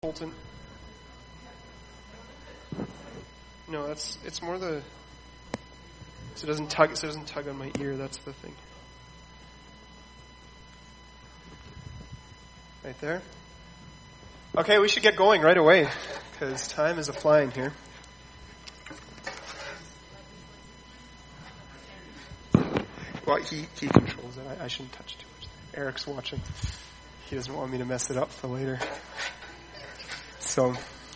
Fulton. No, it's more so it doesn't tug on my ear, that's the thing. Right there. Okay, we should get going right away, because time is a-flying here. Well, he controls it. I shouldn't touch too much. Eric's watching. He doesn't want me to mess it up for later. So,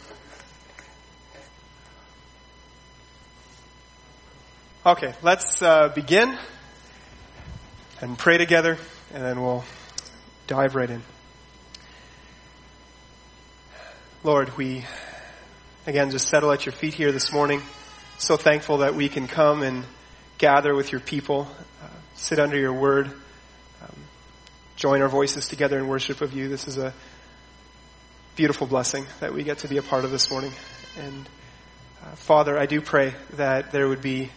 okay, let's begin and pray together, and then we'll dive right in. Lord, we, again, just settle at your feet here this morning. So thankful that we can come and gather with your people, sit under your word, join our voices together in worship of you. This is a beautiful blessing that we get to be a part of this morning. And Father, I do pray that there would be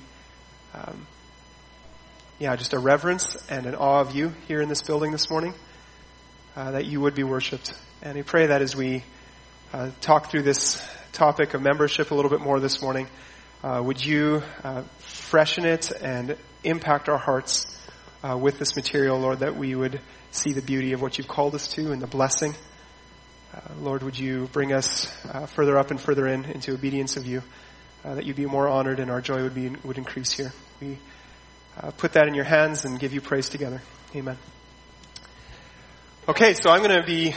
just a reverence and an awe of you here in this building this morning, that you would be worshipped. And I pray that as we talk through this topic of membership a little bit more this morning, would you freshen it and impact our hearts with this material, Lord, that we would see the beauty of what you've called us to and the blessing. Lord, would you bring us further up and further into obedience of you, that you'd be more honored and our joy would increase here. We put that in your hands and give you praise together. Amen. Okay, so I'm going to be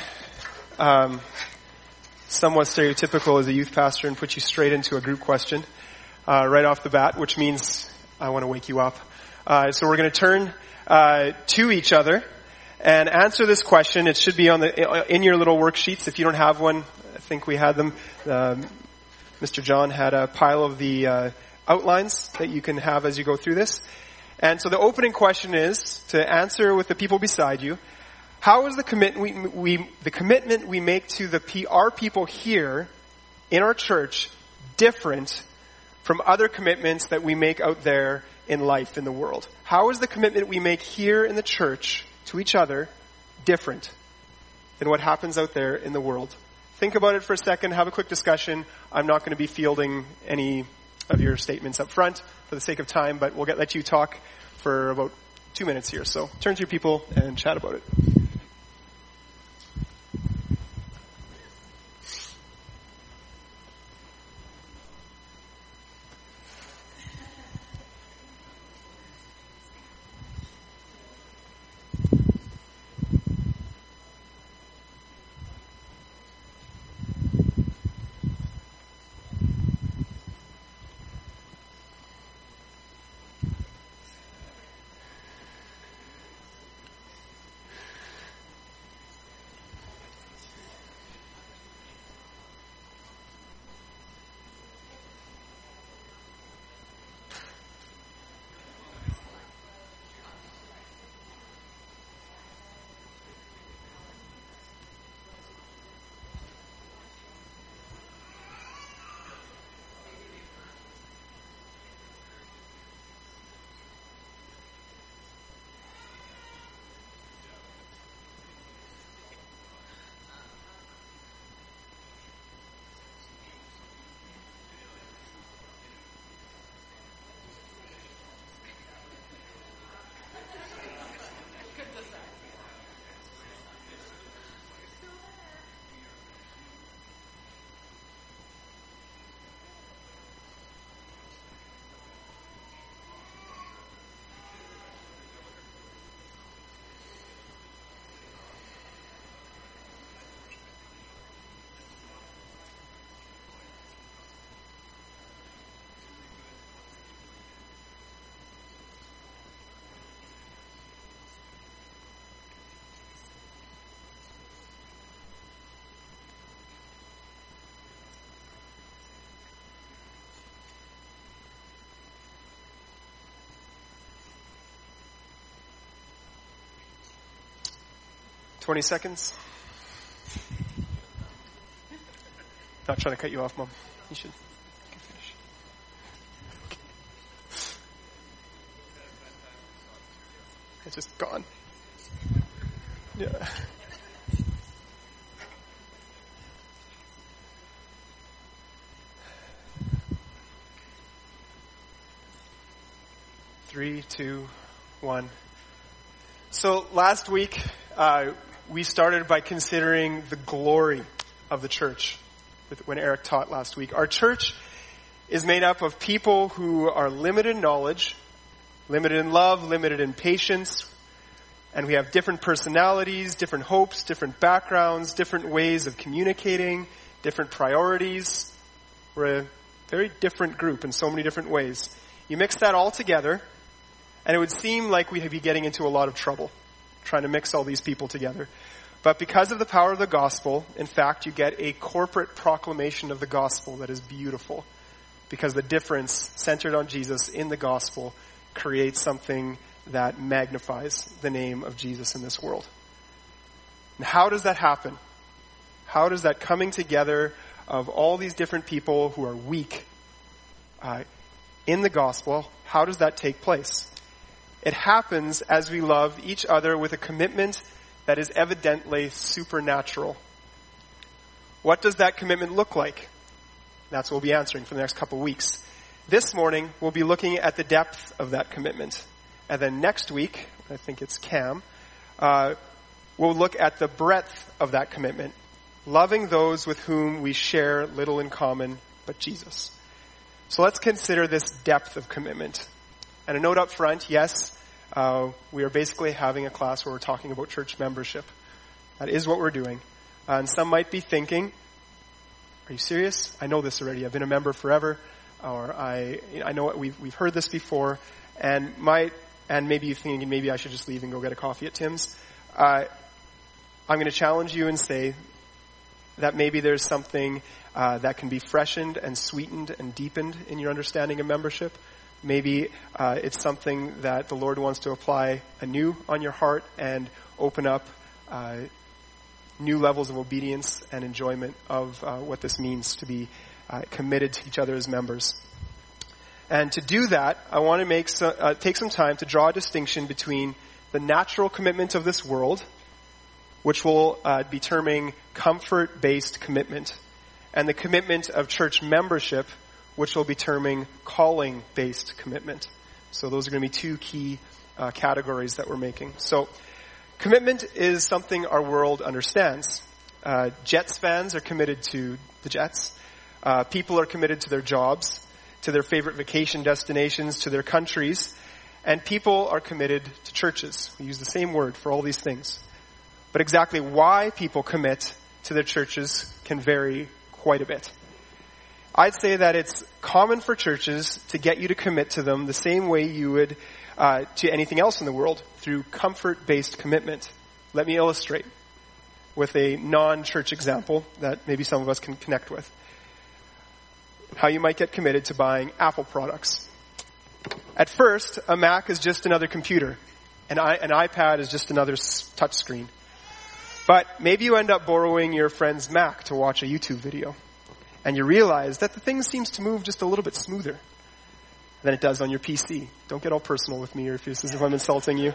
somewhat stereotypical as a youth pastor and put you straight into a group question right off the bat, which means I want to wake you up. So we're going to turn to each other and answer this question. It should be in your little worksheets. If you don't have one, I think we had them. Mr. John had a pile of the outlines that you can have as you go through this. And so the opening question is to answer with the people beside you. How is the commitment we make to our people here in our church different from other commitments that we make out there in life in the world? How is the commitment we make here in the church to each other different than what happens out there in the world? Think about it for a second, have a quick discussion. I'm not going to be fielding any of your statements up front for the sake of time, but we'll let you talk for about 2 minutes here. So turn to your people and chat about it. $20 seconds. Not trying to cut you off, Mom. You should finish. Okay. It's just gone. Yeah. 3, 2, 1. So last week, we started by considering the glory of the church when Eric taught last week. Our church is made up of people who are limited in knowledge, limited in love, limited in patience, and we have different personalities, different hopes, different backgrounds, different ways of communicating, different priorities. We're a very different group in so many different ways. You mix that all together, and it would seem like we'd be getting into a lot of trouble trying to mix all these people together. But because of the power of the gospel, in fact, you get a corporate proclamation of the gospel that is beautiful. Because the difference centered on Jesus in the gospel creates something that magnifies the name of Jesus in this world. And how does that happen? How does that coming together of all these different people who are weak in the gospel, how does that take place? It happens as we love each other with a commitment that is evidently supernatural. What does that commitment look like? That's what we'll be answering for the next couple of weeks. This morning, we'll be looking at the depth of that commitment. And then next week, I think it's Cam, we'll look at the breadth of that commitment. Loving those with whom we share little in common but Jesus. So let's consider this depth of commitment. And a note up front, yes, we are basically having a class where we're talking about church membership. That is what we're doing. And some might be thinking, are you serious? I know this already. I've been a member forever. Or I know we've heard this before. And maybe you're thinking maybe I should just leave and go get a coffee at Tim's. I'm going to challenge you and say that maybe there's something that can be freshened and sweetened and deepened in your understanding of membership. Maybe it's something that the Lord wants to apply anew on your heart and open up new levels of obedience and enjoyment of what this means to be committed to each other as members. And to do that, I want to take some time to draw a distinction between the natural commitment of this world, which we'll be terming comfort-based commitment, and the commitment of church membership, which we'll be terming calling-based commitment. So those are going to be two key categories that we're making. So commitment is something our world understands. Jets fans are committed to the Jets. People are committed to their jobs, to their favorite vacation destinations, to their countries. And people are committed to churches. We use the same word for all these things. But exactly why people commit to their churches can vary quite a bit. I'd say that it's common for churches to get you to commit to them the same way you would to anything else in the world, through comfort-based commitment. Let me illustrate with a non-church example that maybe some of us can connect with. How you might get committed to buying Apple products. At first, a Mac is just another computer. An iPad is just another touch screen. But maybe you end up borrowing your friend's Mac to watch a YouTube video. And you realize that the thing seems to move just a little bit smoother than it does on your PC. Don't get all personal with me or if this is if I'm insulting you.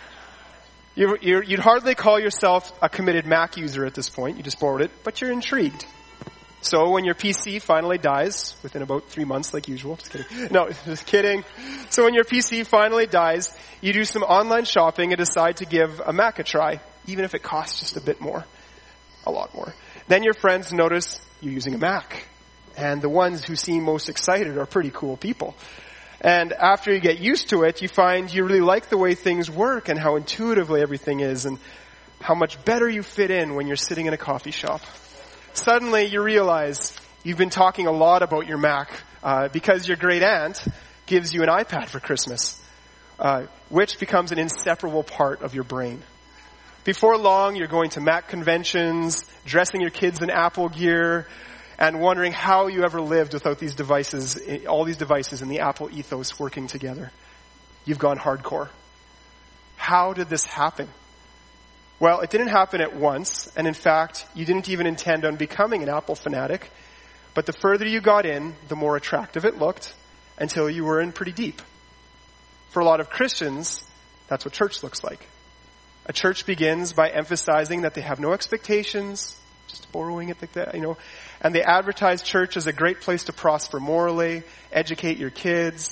You'd hardly call yourself a committed Mac user at this point. You just borrowed it, but you're intrigued. So when your PC finally dies, within about 3 months like usual, just kidding. No, just kidding. So when your PC finally dies, you do some online shopping and decide to give a Mac a try, even if it costs just a bit more. A lot more. Then your friends notice you're using a Mac. And the ones who seem most excited are pretty cool people. And after you get used to it, you find you really like the way things work and how intuitively everything is and how much better you fit in when you're sitting in a coffee shop. Suddenly you realize you've been talking a lot about your Mac because your great aunt gives you an iPad for Christmas, which becomes an inseparable part of your brain. Before long, you're going to Mac conventions, dressing your kids in Apple gear, and wondering how you ever lived without these devices, all these devices in the Apple ethos working together. You've gone hardcore. How did this happen? Well, it didn't happen at once, and in fact, you didn't even intend on becoming an Apple fanatic. But the further you got in, the more attractive it looked, until you were in pretty deep. For a lot of Christians, that's what church looks like. A church begins by emphasizing that they have no expectations, just borrowing it like that, and they advertise church as a great place to prosper morally, educate your kids,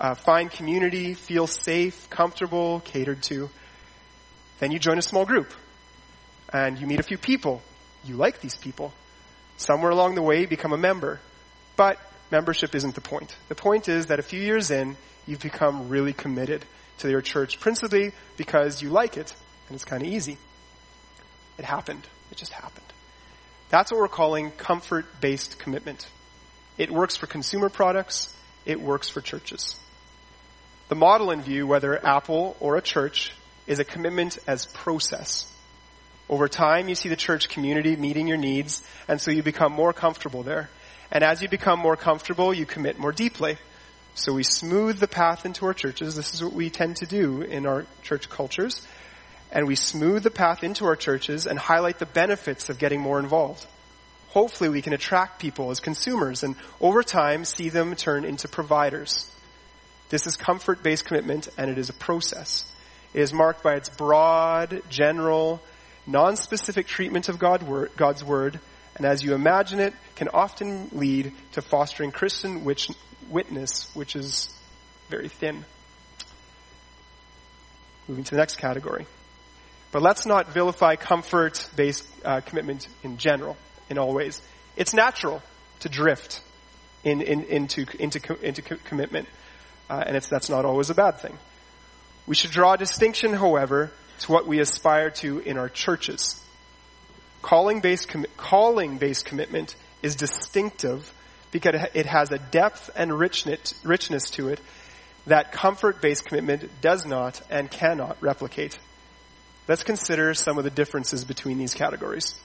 find community, feel safe, comfortable, catered to. Then you join a small group and you meet a few people. You like these people. Somewhere along the way, you become a member. But membership isn't the point. The point is that a few years in, you've become really committed to your church, principally because you like it and it's kind of easy. It happened. It just happened. That's what we're calling comfort-based commitment. It works for consumer products. It works for churches. The model in view, whether Apple or a church, is a commitment as process. Over time, you see the church community meeting your needs, and so you become more comfortable there. And as you become more comfortable, you commit more deeply. So we smooth the path into our churches. This is what we tend to do in our church cultures. And we smooth the path into our churches and highlight the benefits of getting more involved. Hopefully we can attract people as consumers and over time see them turn into providers. This is comfort-based commitment, and it is a process. It is marked by its broad, general, non-specific treatment of God's Word, and as you imagine it, can often lead to fostering Christian witness, which is very thin. Moving to the next category. But let's not vilify comfort-based commitment in general, in all ways. It's natural to drift into commitment, and that's not always a bad thing. We should draw a distinction, however, to what we aspire to in our churches. Calling-based commitment is distinctive because it has a depth and richness to it that comfort-based commitment does not and cannot replicate. Let's consider some of the differences between these categories.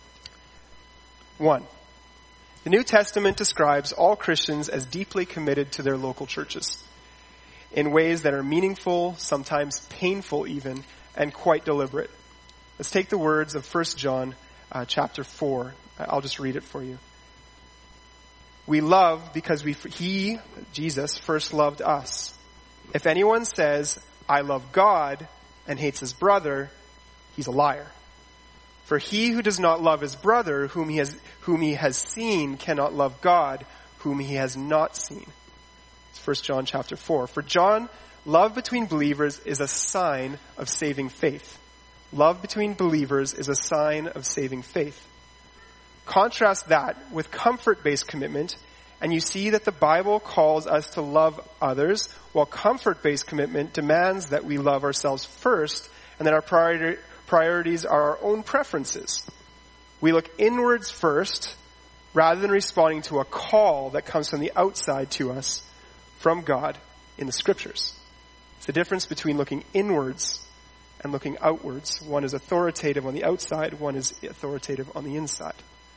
1. The New Testament describes all Christians as deeply committed to their local churches in ways that are meaningful, sometimes painful even, and quite deliberate. Let's take the words of 1 John chapter 4. I'll just read it for you. We love because He, Jesus, first loved us. If anyone says, I love God, and hates his brother, he's a liar. For he who does not love his brother, whom he has seen, cannot love God, whom he has not seen. It's 1 John chapter 4. For John, love between believers is a sign of saving faith. Love between believers is a sign of saving faith. Contrast that with comfort-based commitment, and you see that the Bible calls us to love others, while comfort-based commitment demands that we love ourselves first, and that our priorities are our own preferences. We look inwards first, rather than responding to a call that comes from the outside to us from God in the Scriptures. It's the difference between looking inwards and looking outwards. One is authoritative on the outside, one is authoritative on the inside.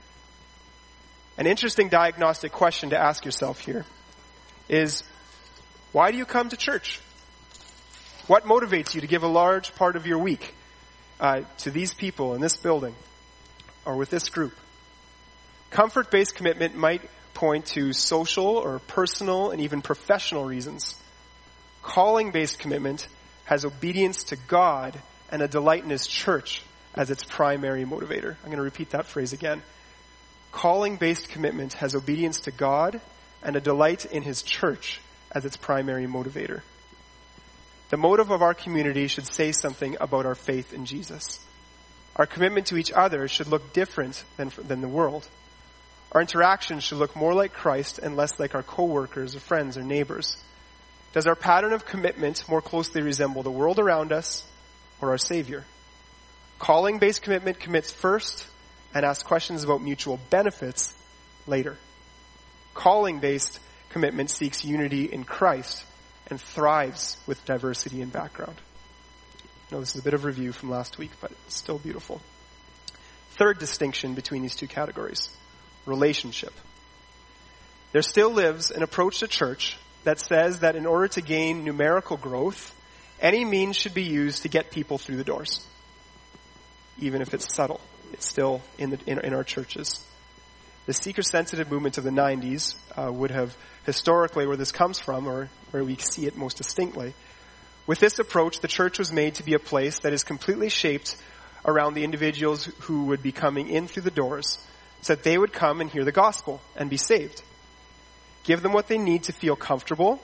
An interesting diagnostic question to ask yourself here is, why do you come to church? What motivates you to give a large part of your week to these people in this building or with this group? Comfort-based commitment might point to social or personal and even professional reasons. Calling-based commitment has obedience to God and a delight in His church as its primary motivator. I'm going to repeat that phrase again. Calling-based commitment has obedience to God and a delight in His church as its primary motivator. The motive of our community should say something about our faith in Jesus. Our commitment to each other should look different than the world. Our interactions should look more like Christ and less like our co-workers or friends or neighbors. Does our pattern of commitment more closely resemble the world around us or our Savior? Calling-based commitment commits first and asks questions about mutual benefits later. Calling-based commitment seeks unity in Christ and thrives with diversity in background. I know this is a bit of review from last week, but it's still beautiful. Third distinction between these two categories, relationship. There still lives an approach to church that says that in order to gain numerical growth, any means should be used to get people through the doors. Even if it's subtle, it's still in our churches. The seeker-sensitive movement of the 90s would have historically, where this comes from, or where we see it most distinctly. With this approach, the church was made to be a place that is completely shaped around the individuals who would be coming in through the doors, so that they would come and hear the gospel and be saved. Give them what they need to feel comfortable.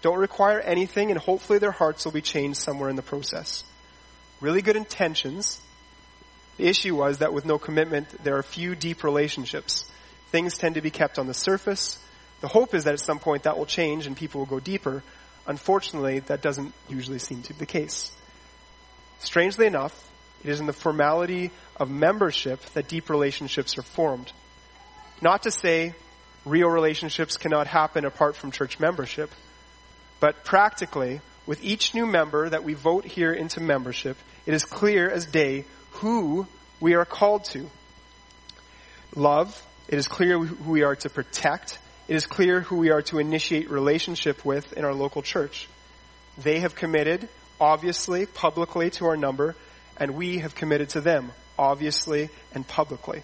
don't require anything, and hopefully their hearts will be changed somewhere in the process. Really good intentions. The issue was that with no commitment, there are few deep relationships. Things tend to be kept on the surface. The hope is that at some point that will change and people will go deeper. Unfortunately, that doesn't usually seem to be the case. Strangely enough, it is in the formality of membership that deep relationships are formed. Not to say real relationships cannot happen apart from church membership, but practically, with each new member that we vote here into membership, it is clear as day who we are called to. Love, it is clear who we are to protect. It is clear who we are to initiate relationship with in our local church. They have committed, obviously, publicly to our number, and we have committed to them, obviously and publicly.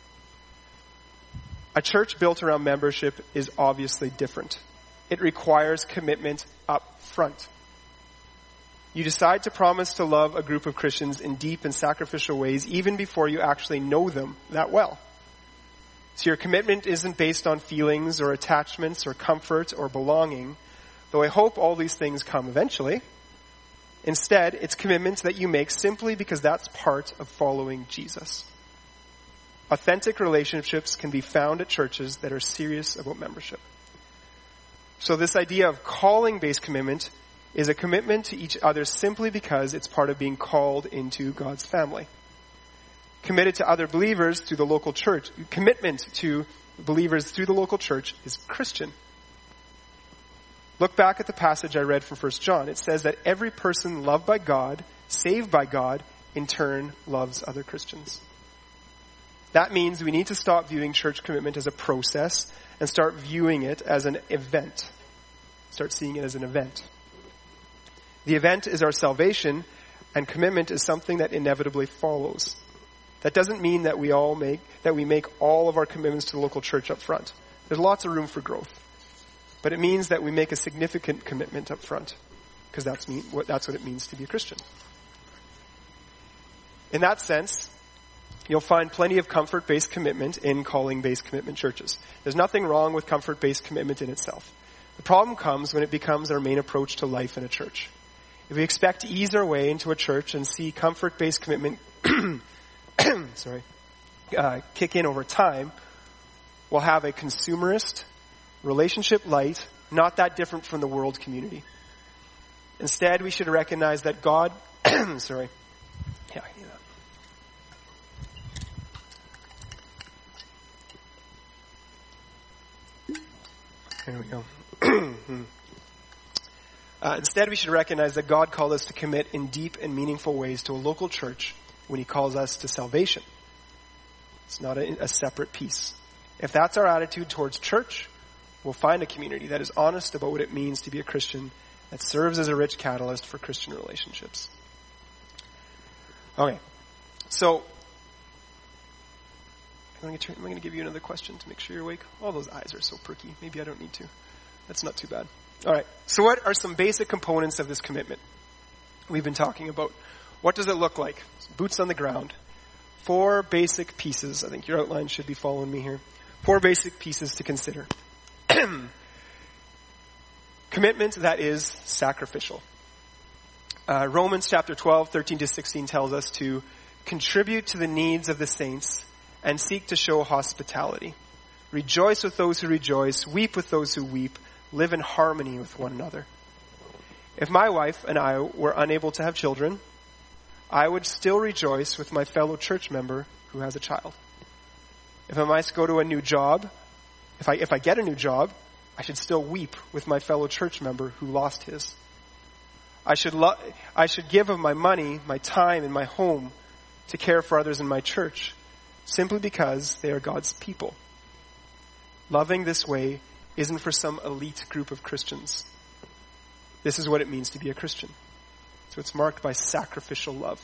A church built around membership is obviously different. It requires commitment up front. You decide to promise to love a group of Christians in deep and sacrificial ways even before you actually know them that well. So your commitment isn't based on feelings or attachments or comfort or belonging, though I hope all these things come eventually. Instead, it's commitments that you make simply because that's part of following Jesus. Authentic relationships can be found at churches that are serious about membership. So this idea of calling-based commitment is a commitment to each other simply because it's part of being called into God's family. Committed to other believers through the local church, commitment to believers through the local church is Christian. Look back at the passage I read from 1 John. It says that every person loved by God, saved by God, in turn loves other Christians. That means we need to stop viewing church commitment as a process and start viewing it as an event. Start seeing it as an event. The event is our salvation, and commitment is something that inevitably follows. That doesn't mean that we make all of our commitments to the local church up front. There's lots of room for growth. But it means that we make a significant commitment up front, because that's what it means to be a Christian. In that sense, you'll find plenty of comfort-based commitment in calling-based commitment churches. There's nothing wrong with comfort-based commitment in itself. The problem comes when it becomes our main approach to life in a church. If we expect to ease our way into a church and see comfort-based commitment kick in over time, we'll have a consumerist, relationship light, not that different from the world community. Instead, we should recognize that God, There we go. Instead, we should recognize that God called us to commit in deep and meaningful ways to a local church when he calls us to salvation. It's not a separate piece. If that's our attitude towards church, we'll find a community that is honest about what it means to be a Christian, that serves as a rich catalyst for Christian relationships. Okay, so I'm going to give you another question to make sure you're awake. All those eyes are so perky. Maybe I don't need to. That's not too bad. All right, so what are some basic components of this commitment we've been talking about? What does it look like? Boots on the ground. 4 basic pieces. I think your outline should be following me here. 4 basic pieces to consider. Commitment that is sacrificial. Romans chapter 12, 13 to 16 tells us to contribute to the needs of the saints and seek to show hospitality. Rejoice with those who rejoice, weep with those who weep, live in harmony with one another. If my wife and I were unable to have children, I would still rejoice with my fellow church member who has a child. If I might go to a new job, if I get a new job, I should still weep with my fellow church member who lost his. I should give of my money, my time, and my home to care for others in my church, simply because they are God's people. Loving this way isn't for some elite group of Christians. This is what it means to be a Christian. So it's marked by sacrificial love.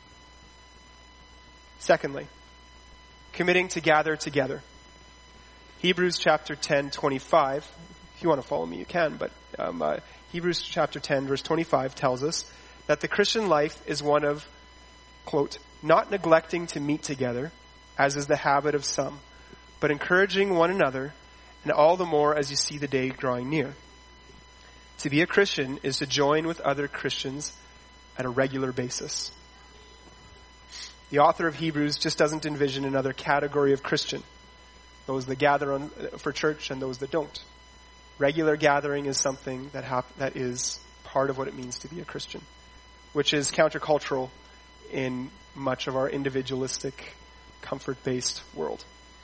Secondly, committing to gather together. Hebrews chapter 10, 25. If you want to follow me, you can, but Hebrews chapter 10, verse 25 tells us that the Christian life is one of, quote, not neglecting to meet together, as is the habit of some, but encouraging one another, and all the more as you see the day drawing near. To be a Christian is to join with other Christians at a regular basis. The author of Hebrews just doesn't envision another category of Christian. Those that gather for church and those that don't. Regular gathering is something that is part of what it means to be a Christian, which is countercultural in much of our individualistic, comfort-based world.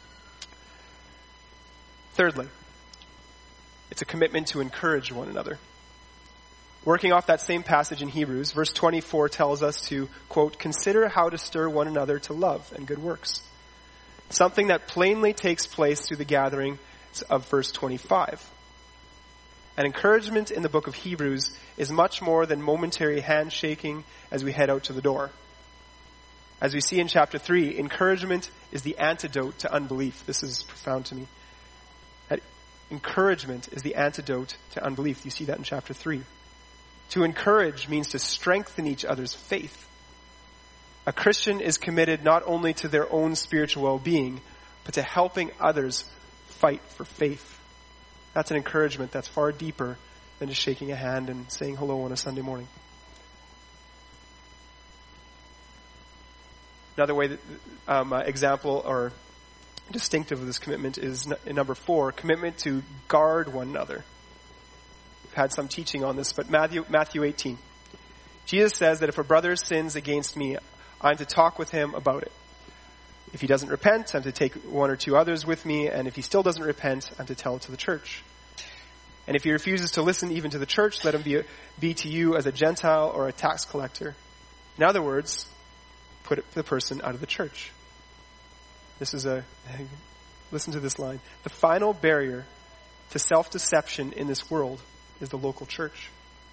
Thirdly, it's a commitment to encourage one another. Working off that same passage in Hebrews, verse 24 tells us to, quote, consider how to stir one another to love and good works. Something that plainly takes place through the gathering of verse 25. An encouragement in the book of Hebrews is much more than momentary handshaking as we head out to the door. As we see in chapter 3, encouragement is the antidote to unbelief. This is profound to me. That encouragement is the antidote to unbelief. You see that in chapter 3. To encourage means to strengthen each other's faith. A Christian is committed not only to their own spiritual well-being, but to helping others fight for faith. That's an encouragement that's far deeper than just shaking a hand and saying hello on a Sunday morning. Another way that example or distinctive of this commitment is in number 4, commitment to guard one another. We've had some teaching on this, but Matthew 18. Jesus says that if a brother sins against me, I'm to talk with him about it. If he doesn't repent, I'm to take 1 or 2 others with me, and if he still doesn't repent, I'm to tell it to the church. And if he refuses to listen even to the church, let him be to you as a Gentile or a tax collector. In other words, put the person out of the church. Listen to this line. The final barrier to self-deception in this world is the local church.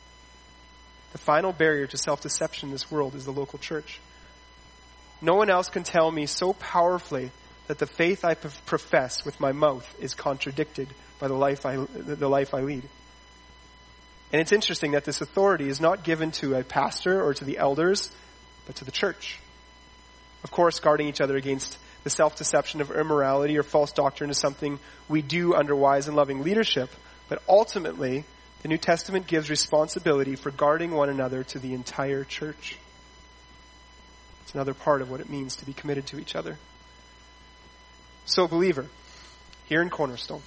The final barrier to self-deception in this world is the local church. No one else can tell me so powerfully that the faith I profess with my mouth is contradicted by the life I lead. And it's interesting that this authority is not given to a pastor or to the elders, but to the church. Of course, guarding each other against the self-deception of immorality or false doctrine is something we do under wise and loving leadership, but ultimately, the New Testament gives responsibility for guarding one another to the entire church. It's another part of what it means to be committed to each other. So, believer, here in Cornerstone,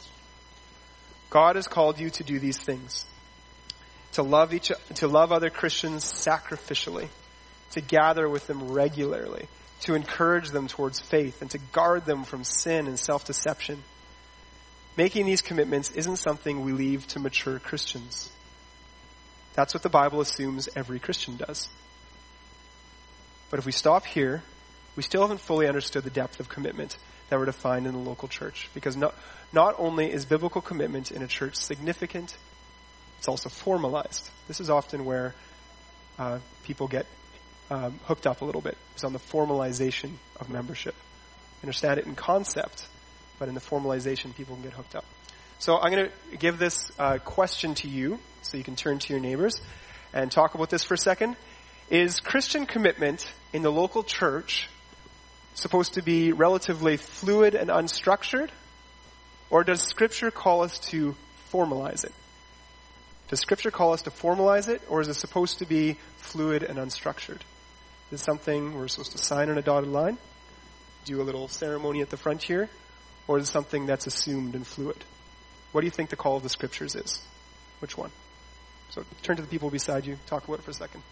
God has called you to do these things. To love other Christians sacrificially, to gather with them regularly, to encourage them towards faith, and to guard them from sin and self-deception. Making these commitments isn't something we leave to mature Christians. That's what the Bible assumes every Christian does. But if we stop here, we still haven't fully understood the depth of commitment that we're to find in the local church. Because not only is biblical commitment in a church significant, it's also formalized. This is often where people get hooked up a little bit. It's on the formalization of membership. Understand it in concept, but in the formalization, people can get hooked up. So I'm going to give this question to you, so you can turn to your neighbors and talk about this for a second. Is Christian commitment in the local church supposed to be relatively fluid and unstructured? Or does Scripture call us to formalize it? Does Scripture call us to formalize it, or is it supposed to be fluid and unstructured? Is it something we're supposed to sign on a dotted line, do a little ceremony at the front here, or is it something that's assumed and fluid? What do you think the call of the Scriptures is? Which one? So turn to the people beside you, talk about it for a second.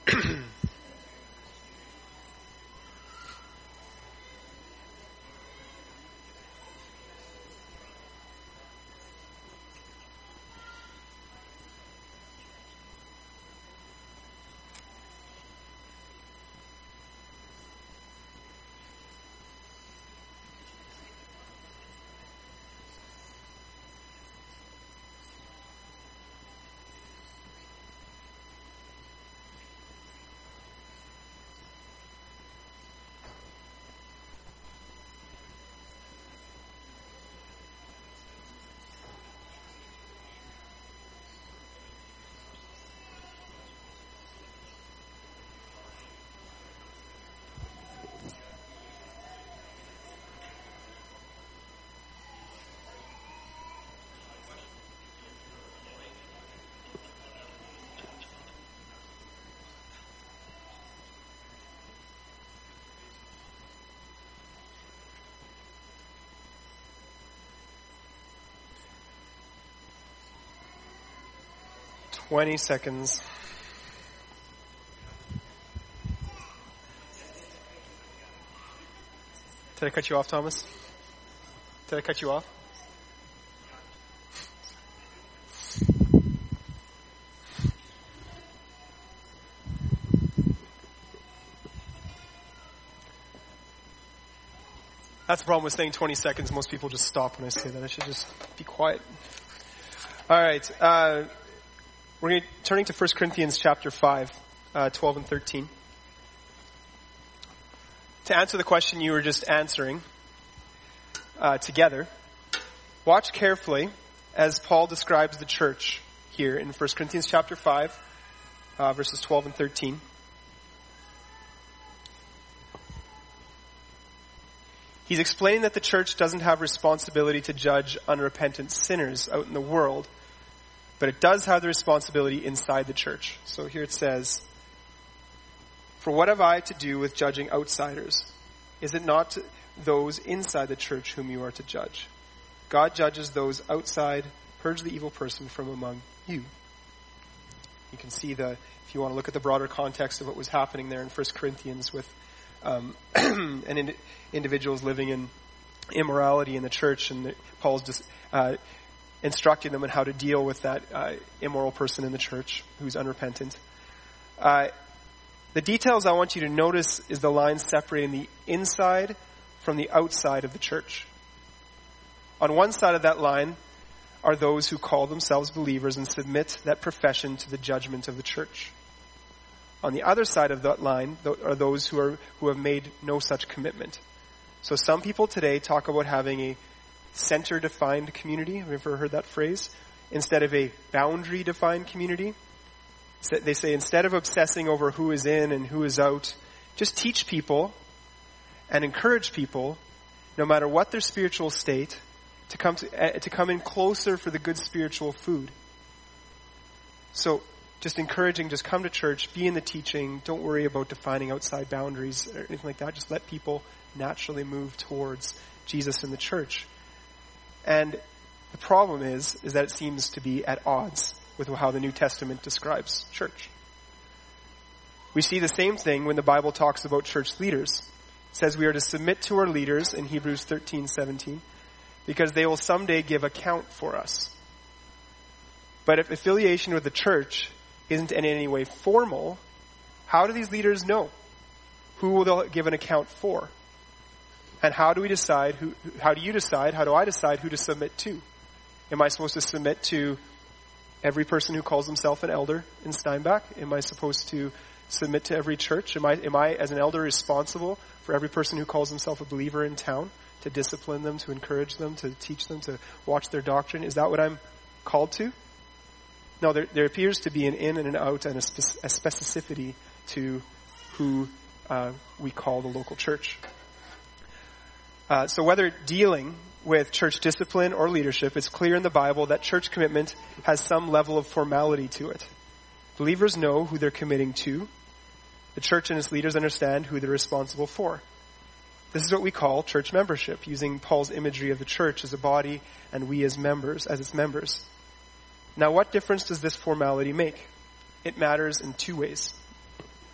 20 seconds. Did I cut you off, Thomas? Did I cut you off? That's the problem with saying 20 seconds. Most people just stop when I say that. I should just be quiet. All right. We're turning to 1 Corinthians chapter 5, 12 and 13. To answer the question you were just answering together, watch carefully as Paul describes the church here in 1 Corinthians chapter 5, verses 12 and 13. He's explaining that the church doesn't have responsibility to judge unrepentant sinners out in the world, but it does have the responsibility inside the church. So here it says, "For what have I to do with judging outsiders? Is it not those inside the church whom you are to judge? God judges those outside. Purge the evil person from among you." You can see if you want to look at the broader context of what was happening there in 1 Corinthians with individuals living in immorality in the church, and Paul's just instructing them on how to deal with that immoral person in the church who's unrepentant. The details I want you to notice is the line separating the inside from the outside of the church. On one side of that line are those who call themselves believers and submit that profession to the judgment of the church. On the other side of that line are those who have made no such commitment. So some people today talk about having a center-defined community. Have you ever heard that phrase? Instead of a boundary-defined community. They say instead of obsessing over who is in and who is out, just teach people and encourage people, no matter what their spiritual state, to come in closer for the good spiritual food. So just encouraging, just come to church, be in the teaching, don't worry about defining outside boundaries or anything like that. Just let people naturally move towards Jesus in the church. And the problem is that it seems to be at odds with how the New Testament describes church. We see the same thing when the Bible talks about church leaders. It says we are to submit to our leaders in Hebrews 13:17 because they will someday give account for us. But if affiliation with the church isn't in any way formal, how do these leaders know who will they give an account for? And how do you decide how do I decide who to submit to? Am I supposed to submit to every person who calls himself an elder in Steinbach? Am I supposed to submit to every church? Am I as an elder responsible for every person who calls himself a believer in town, to discipline them, to encourage them, to teach them, to watch their doctrine? Is that what I'm called to? No, there appears to be an in and an out and a specificity to who we call the local church. So whether dealing with church discipline or leadership, it's clear in the Bible that church commitment has some level of formality to it. Believers know who they're committing to. The church and its leaders understand who they're responsible for. This is what we call church membership, using Paul's imagery of the church as a body and we as its members. Now, what difference does this formality make? It matters in two ways.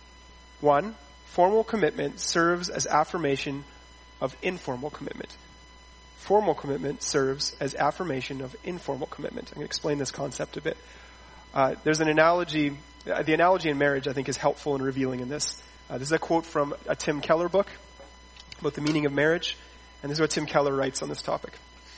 1, formal commitment serves as affirmation of informal commitment. Formal commitment serves as affirmation of informal commitment. I'm going to explain this concept a bit. There's an analogy. The analogy in marriage, I think, is helpful and revealing in this. This is a quote from a Tim Keller book about the meaning of marriage. And this is what Tim Keller writes on this topic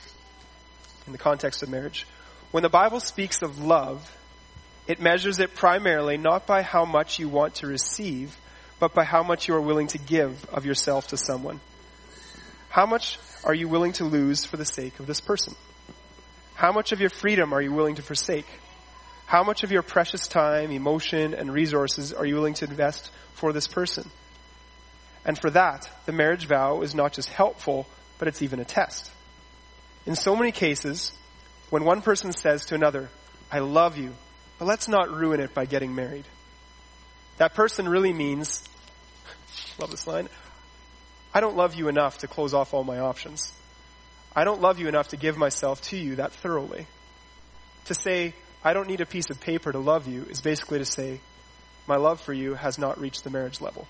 in the context of marriage. When the Bible speaks of love, it measures it primarily not by how much you want to receive, but by how much you are willing to give of yourself to someone. How much are you willing to lose for the sake of this person? How much of your freedom are you willing to forsake? How much of your precious time, emotion, and resources are you willing to invest for this person? And for that, the marriage vow is not just helpful, but it's even a test. In so many cases, when one person says to another, I love you, but let's not ruin it by getting married, that person really means, love this line, I don't love you enough to close off all my options. I don't love you enough to give myself to you that thoroughly. To say, I don't need a piece of paper to love you is basically to say, my love for you has not reached the marriage level.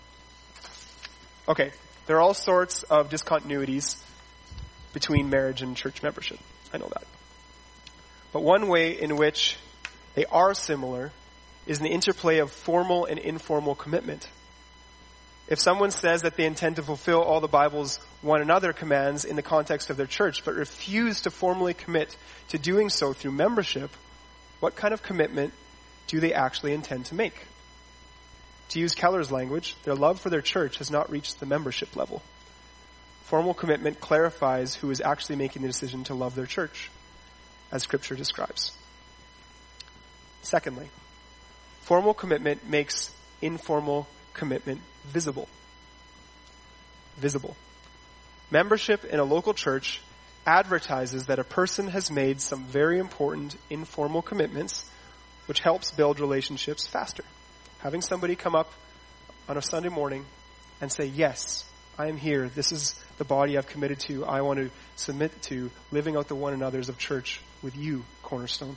Okay, there are all sorts of discontinuities between marriage and church membership. I know that. But one way in which they are similar is in the interplay of formal and informal commitment. If someone says that they intend to fulfill all the Bible's one another commands in the context of their church, but refuse to formally commit to doing so through membership, what kind of commitment do they actually intend to make? To use Keller's language, their love for their church has not reached the membership level. Formal commitment clarifies who is actually making the decision to love their church, as Scripture describes. Secondly, formal commitment makes informal commitment visible. Visible. Membership in a local church advertises that a person has made some very important informal commitments, which helps build relationships faster. Having somebody come up on a Sunday morning and say, yes, I am here. This is the body I've committed to. I want to submit to living out the one another's of church with you, Cornerstone.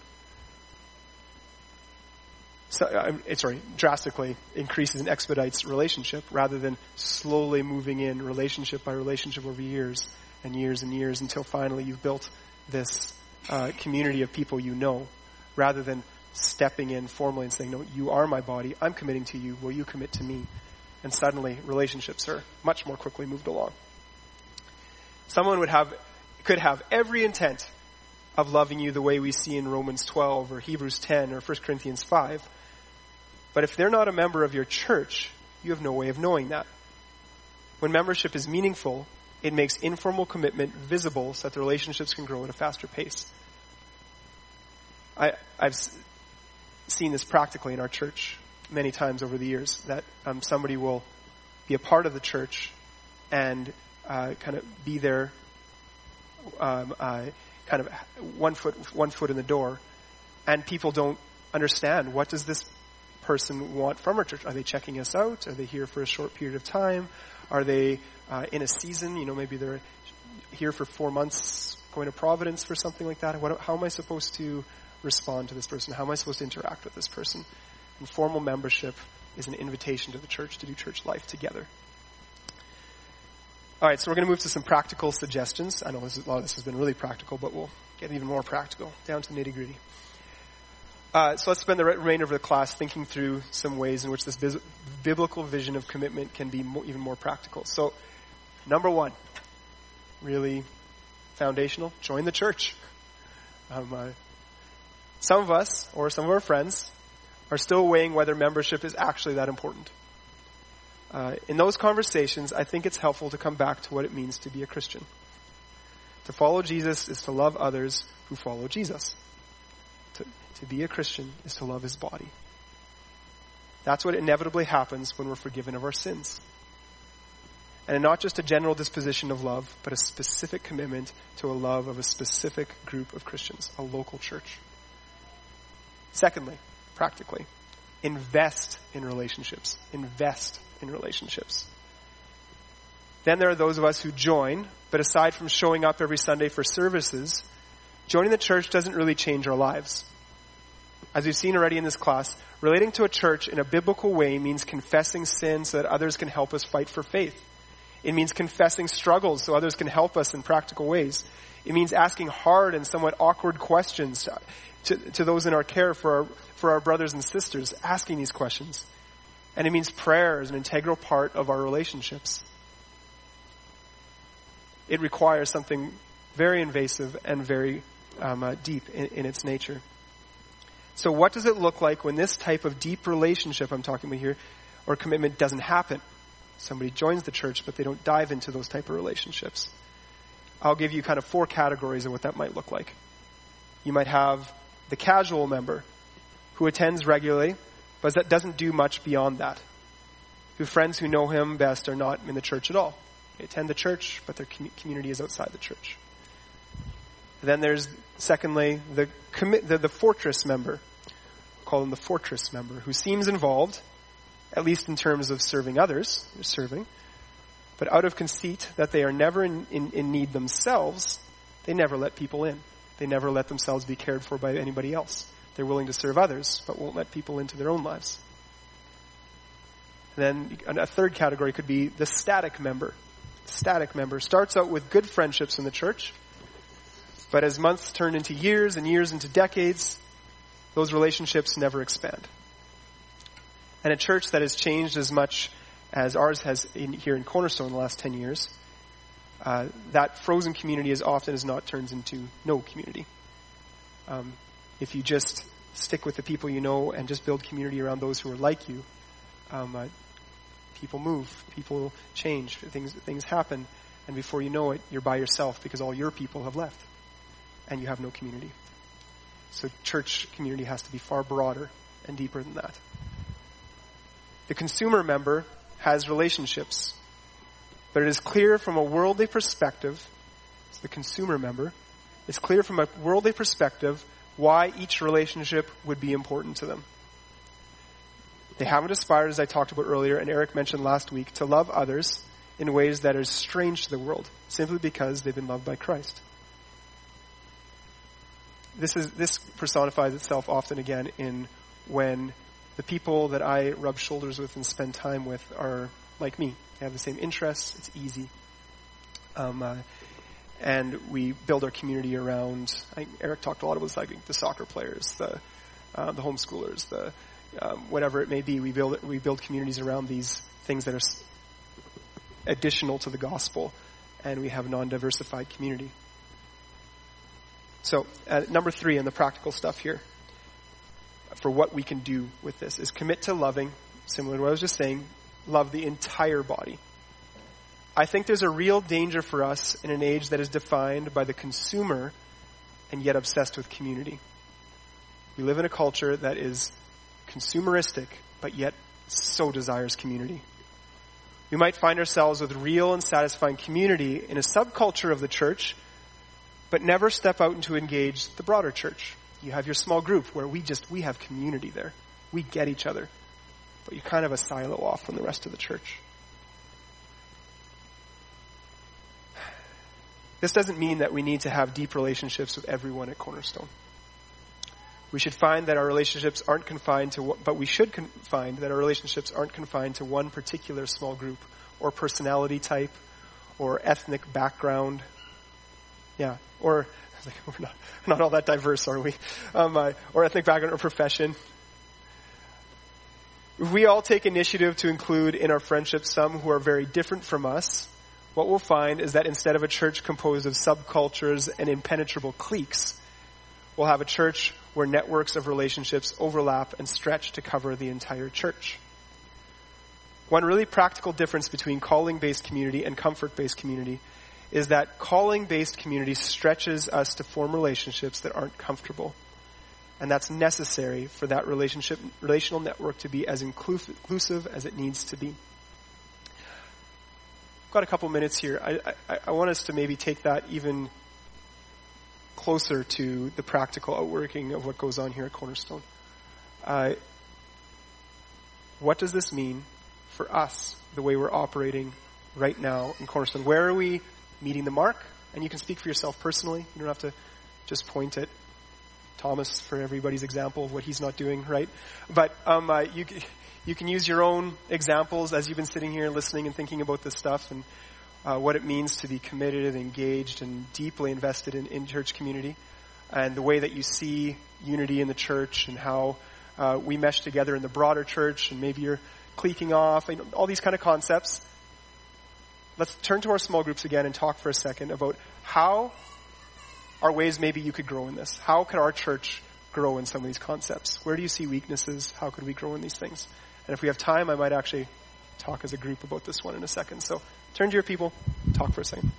So, drastically increases and expedites relationship rather than slowly moving in relationship by relationship over years and years and years until finally you've built this community of people you know, rather than stepping in formally and saying, no, you are my body, I'm committing to you, will you commit to me? And suddenly relationships are much more quickly moved along. Someone could have every intent of loving you the way we see in Romans 12 or Hebrews 10 or 1 Corinthians 5. But if they're not a member of your church, you have no way of knowing that. When membership is meaningful, it makes informal commitment visible so that the relationships can grow at a faster pace. I've seen this practically in our church many times over the years, that somebody will be a part of the church and kind of be there kind of one foot in the door, and people don't understand, what does this person want from our church? Are they checking us out? Are they here for a short period of time? Are they in a season? Maybe they're here for 4 months going to Providence for something like that. How am I supposed to respond to this person? How am I supposed to interact with this person? And formal membership is an invitation to the church to do church life together. All right, so we're going to move to some practical suggestions. I know a lot of this has been really practical, but we'll get even more practical, down to the nitty-gritty. So let's spend the remainder of the class thinking through some ways in which this biblical vision of commitment can be even more practical. So, number one, really foundational, join the church. Some of us, or some of our friends, are still weighing whether membership is actually that important. In those conversations, I think it's helpful to come back to what it means to be a Christian. To follow Jesus is to love others who follow Jesus. To be a Christian is to love his body. That's what inevitably happens when we're forgiven of our sins. And not just a general disposition of love, but a specific commitment to a love of a specific group of Christians, a local church. Secondly, practically, invest in relationships. Invest in relationships. Then there are those of us who join, but aside from showing up every Sunday for services, joining the church doesn't really change our lives. As we've seen already in this class, relating to a church in a biblical way means confessing sin so that others can help us fight for faith. It means confessing struggles so others can help us in practical ways. It means asking hard and somewhat awkward questions to those in our care for our brothers and sisters, asking these questions. And it means prayer is an integral part of our relationships. It requires something very invasive and very deep in its nature. So what does it look like when this type of deep relationship I'm talking about here, or commitment, doesn't happen? Somebody joins the church, but they don't dive into those type of relationships. I'll give you kind of 4 categories of what that might look like. You might have the casual member who attends regularly, but that doesn't do much beyond that. Who friends who know him best are not in the church at all. They attend the church, but their community is outside the church. Then there's, secondly, the fortress member. We'll call him the fortress member, who seems involved, at least in terms of serving others, they're serving, but out of conceit that they are never in need themselves, they never let people in. They never let themselves be cared for by anybody else. They're willing to serve others, but won't let people into their own lives. And then a third category could be the static member. Static member starts out with good friendships in the church, but as months turn into years and years into decades, those relationships never expand. And a church that has changed as much as ours has here in Cornerstone in the last 10 years, that frozen community as often as not turns into no community. If you just stick with the people you know and just build community around those who are like you, people move, people change, things happen, and before you know it, you're by yourself because all your people have left. And you have no community. So church community has to be far broader and deeper than that. The consumer member has relationships, but it is clear from a worldly perspective, it's the consumer member, it's clear from a worldly perspective why each relationship would be important to them. They haven't aspired, as I talked about earlier, and Eric mentioned last week, to love others in ways that are strange to the world, simply because they've been loved by Christ. This personifies itself often again in when the people that I rub shoulders with and spend time with are like me. They have the same interests. It's easy. And we build our community around, Eric talked a lot about like the soccer players, the homeschoolers, whatever it may be. We build communities around these things that are additional to the gospel, and we have a non-diversified community. So, number 3 on the practical stuff here, for what we can do with this, is commit to loving, similar to what I was just saying, love the entire body. I think there's a real danger for us in an age that is defined by the consumer and yet obsessed with community. We live in a culture that is consumeristic, but yet so desires community. We might find ourselves with real and satisfying community in a subculture of the church, but never step out and to engage the broader church. You have your small group where we have community there. We get each other. But you're kind of a silo off from the rest of the church. This doesn't mean that we need to have deep relationships with everyone at Cornerstone. We should find that our relationships aren't confined to, but we should find that our relationships aren't confined to one particular small group or personality type or ethnic background. Yeah, or we're not all that diverse, are we? Or ethnic background or profession. If we all take initiative to include in our friendships some who are very different from us, what we'll find is that instead of a church composed of subcultures and impenetrable cliques, we'll have a church where networks of relationships overlap and stretch to cover the entire church. One really practical difference between calling-based community and comfort-based community is that calling-based community stretches us to form relationships that aren't comfortable. And that's necessary for that relational network to be as inclusive as it needs to be. I've got a couple minutes here. I want us to maybe take that even closer to the practical outworking of what goes on here at Cornerstone. What does this mean for us, the way we're operating right now in Cornerstone? Where are we meeting the mark? And you can speak for yourself personally. You don't have to just point at Thomas for everybody's example of what he's not doing right. But you can use your own examples as you've been sitting here listening and thinking about this stuff and what it means to be committed and engaged and deeply invested in church community, and the way that you see unity in the church and how we mesh together in the broader church, and maybe you're cliquing off, all these kind of concepts. Let's turn to our small groups again and talk for a second about how are ways maybe you could grow in this. How could our church grow in some of these concepts? Where do you see weaknesses? How could we grow in these things? And if we have time, I might actually talk as a group about this one in a second. So turn to your people, talk for a second.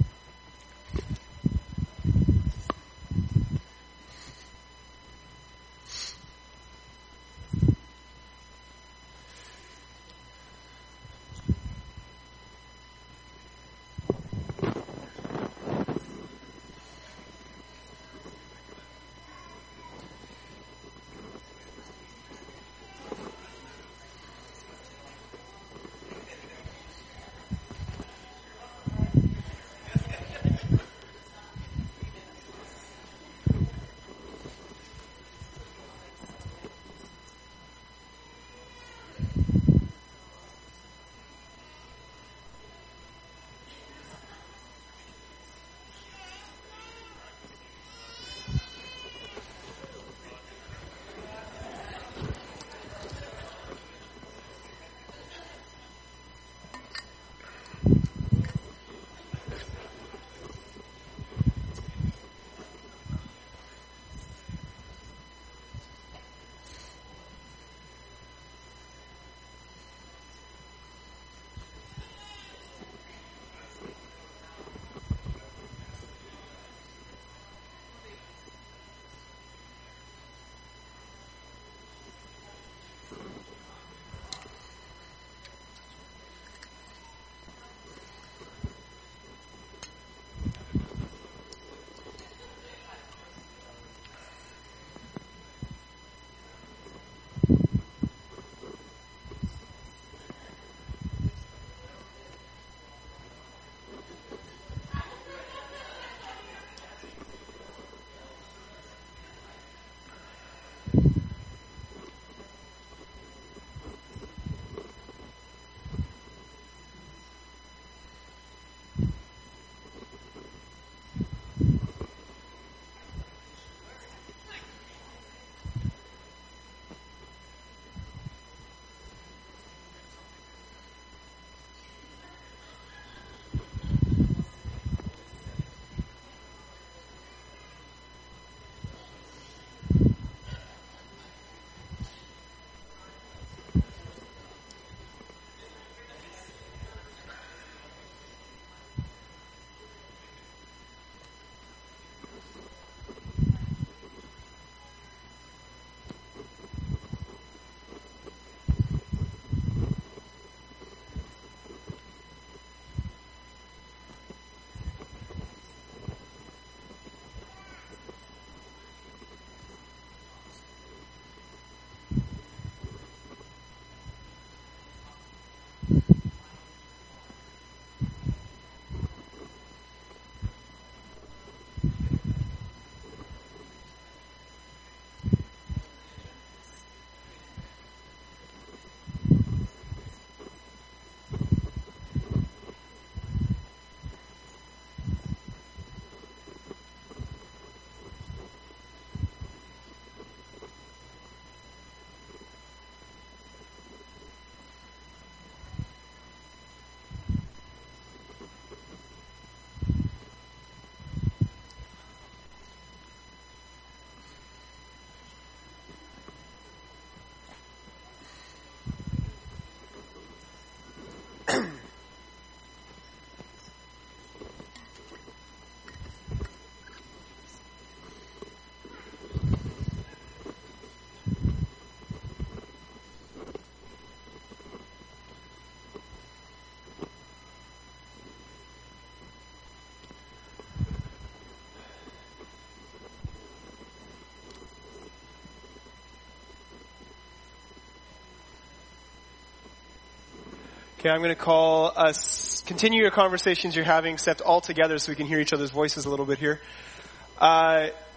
Okay, I'm going to call us, continue your conversations you're having, except all together so we can hear each other's voices a little bit here.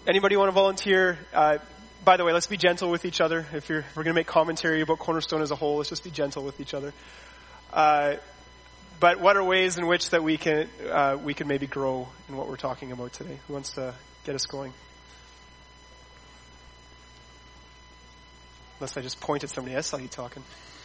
Anybody want to volunteer? By the way, let's be gentle with each other. If we're going to make commentary about Cornerstone as a whole, let's just be gentle with each other. But what are ways in which that we can maybe grow in what we're talking about today? Who wants to get us going? Unless I just point at somebody. I saw you talking.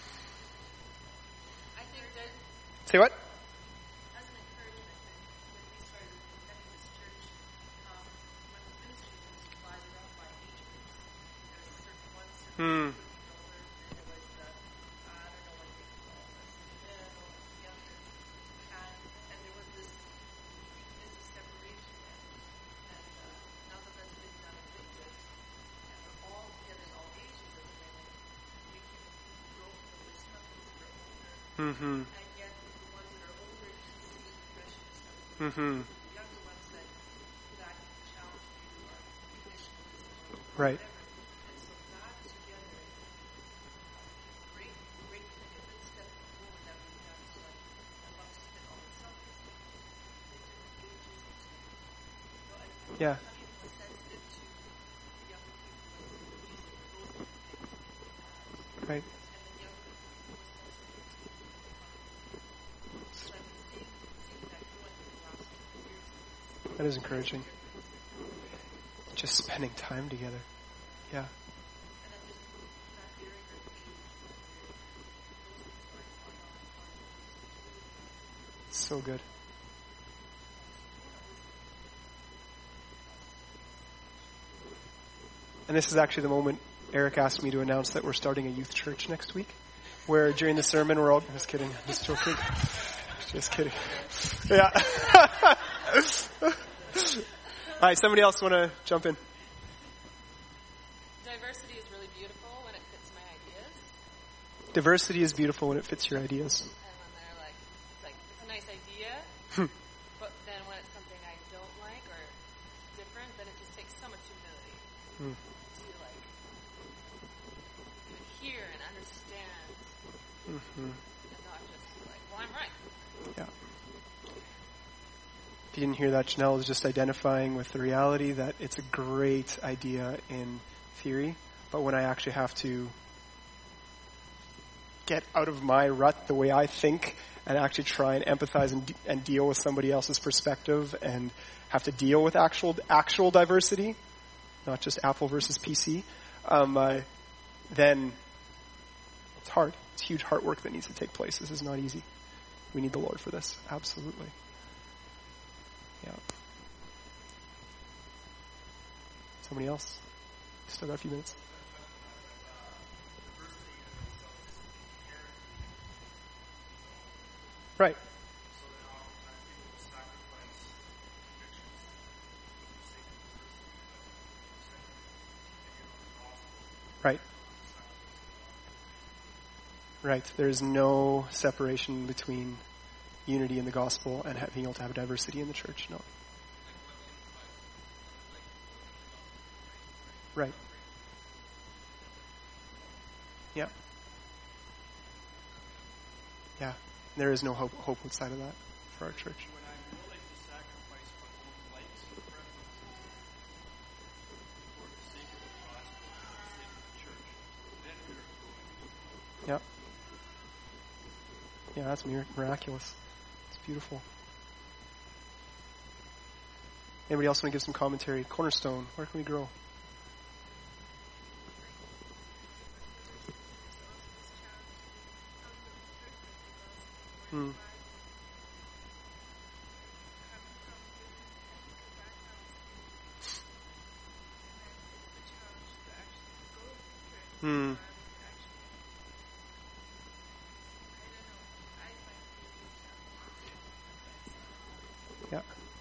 I think that Say what? as an encouragement, when we started Methodist Church, when the ministry was divided up by age groups, there was certain ones who were older, and there was the, I don't know what they call us, the middle, the youngest, and there was this weakness of separation, and now that that's been done away with, and we're all together in all ages of women, we can grow from the wisdom of those who are older. Mm-hmm. And yet, the ones that are older can see the freshness of it. Mm-hmm. The younger ones that challenge you or ignition wisdom or Right. whatever. And so God together, great commitment step forward that we have to like amongst it all itself is like the different ages and so Yeah. some people are sensitive to the younger people and these those things. Right. And the younger people are sensitive to so I've been seeing that growing in the last few years. That is encouraging. Just spending time together. Yeah. And then just that barrier of age, those things are So good. And this is actually the moment Eric asked me to announce that we're starting a youth church next week, where during the sermon we're all, just kidding, just joking. Just kidding. Yeah. All right, somebody else want to jump in? Diversity is really beautiful when it fits my ideas. Diversity is beautiful when it fits your ideas. And when they're like, it's a nice idea, but then when it's something I don't like or different, then it just takes so much humility to like even hear and understand and not just be like, well, I'm right. Yeah. If you didn't hear that, Janelle is just identifying with the reality that it's a great idea in theory, but when I actually have to get out of my rut the way I think and actually try and empathize and deal with somebody else's perspective and have to deal with actual diversity, not just Apple versus PC, then it's hard. It's huge heart work that needs to take place. This is not easy. We need the Lord for this. Absolutely. Yeah. Somebody else? Still got a few minutes. Right. Right. Right. There's no separation between unity in the gospel and being able to have diversity in the church. No. Right. Yeah. Yeah. There is no hope outside of that for our church. When I'm willing to sacrifice my own likes and preferences for the sake of the gospel, for the sake of the church, then we are growing. Yeah. Yeah, that's miraculous. It's beautiful. Anybody else want to give some commentary? Cornerstone, where can we grow? Yeah.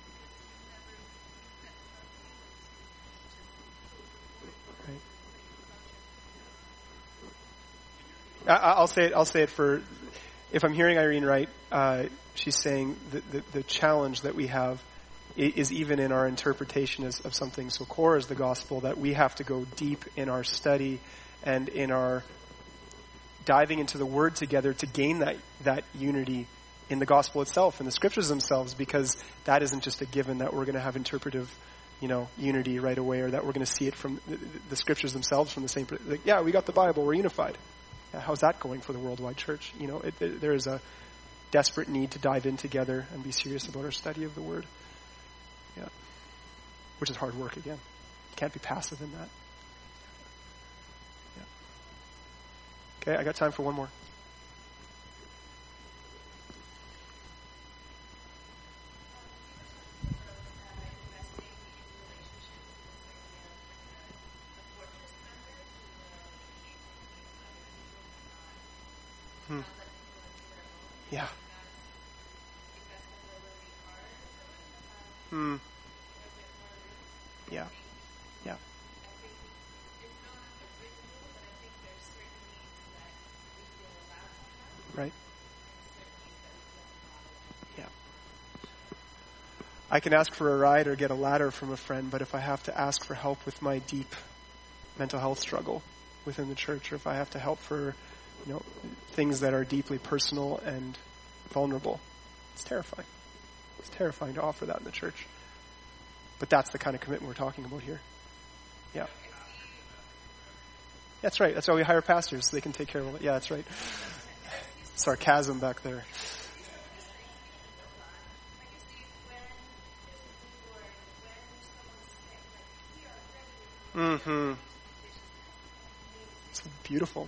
Right. I'll say it for, if I'm hearing Irene right, she's saying the challenge that we have is even in our interpretation of something so core as the gospel, that we have to go deep in our study and in our diving into the word together to gain that unity in the gospel itself, in the scriptures themselves, because that isn't just a given that we're going to have interpretive unity right away, or that we're going to see it from the scriptures themselves from the same, like, yeah, we got the Bible, we're unified. Yeah, how's that going for the worldwide church? There is a desperate need to dive in together and be serious about our study of the Word. Yeah. Which is hard work again. You can't be passive in that. Yeah. Okay, I got time for one more. Yeah. Yeah. Yeah. Right. Yeah. I can ask for a ride or get a ladder from a friend, but if I have to ask for help with my deep mental health struggle within the church, or if I have to help for, things that are deeply personal and vulnerable, it's terrifying. It's terrifying to offer that in the church. But that's the kind of commitment we're talking about here. Yeah. That's right. That's why we hire pastors, so they can take care of it. Yeah, that's right. Sarcasm back there. Mm-hmm. It's beautiful.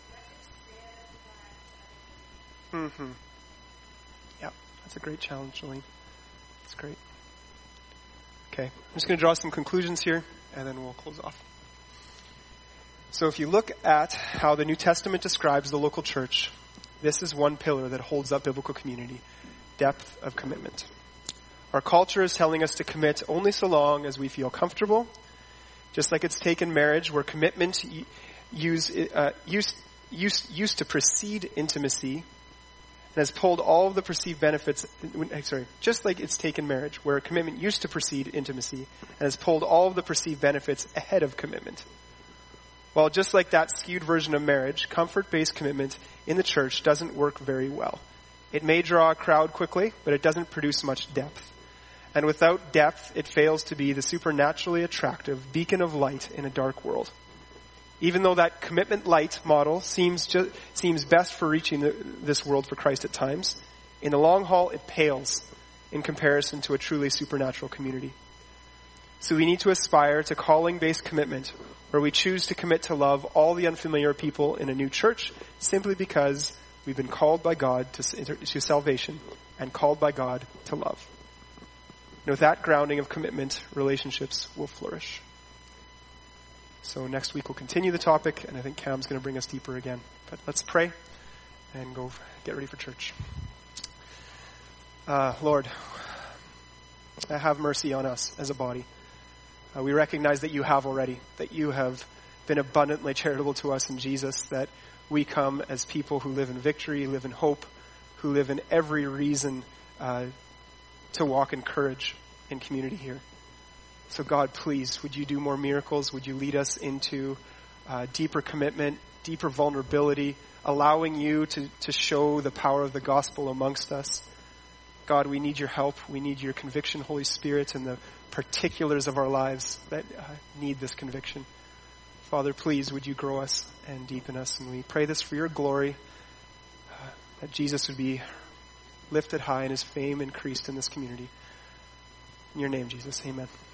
Mm-hmm. Yeah, that's a great challenge, Jolene. That's great. Okay, I'm just going to draw some conclusions here, and then we'll close off. So if you look at how the New Testament describes the local church, this is one pillar that holds up biblical community: depth of commitment. Our culture is telling us to commit only so long as we feel comfortable, just like it's taken marriage, where commitment used to precede intimacy, and has pulled all of the perceived benefits, just like it's taken marriage, where commitment used to precede intimacy, and has pulled all of the perceived benefits ahead of commitment. Well, just like that skewed version of marriage, comfort-based commitment in the church doesn't work very well. It may draw a crowd quickly, but it doesn't produce much depth. And without depth, it fails to be the supernaturally attractive beacon of light in a dark world. Even though that commitment light model seems best for reaching this world for Christ at times, in the long haul it pales in comparison to a truly supernatural community. So we need to aspire to calling-based commitment, where we choose to commit to love all the unfamiliar people in a new church simply because we've been called by God to salvation and called by God to love. And with that grounding of commitment, relationships will flourish. So next week we'll continue the topic, and I think Cam's going to bring us deeper again. But let's pray and go get ready for church. Lord, have mercy on us as a body. We recognize that you have already, that you have been abundantly charitable to us in Jesus, that we come as people who live in victory, live in hope, who live in every reason to walk in courage in community here. So God, please, would you do more miracles? Would you lead us into deeper commitment, deeper vulnerability, allowing you to show the power of the gospel amongst us? God, we need your help. We need your conviction, Holy Spirit, in the particulars of our lives that need this conviction. Father, please, would you grow us and deepen us? And we pray this for your glory, that Jesus would be lifted high and his fame increased in this community. In your name, Jesus, amen.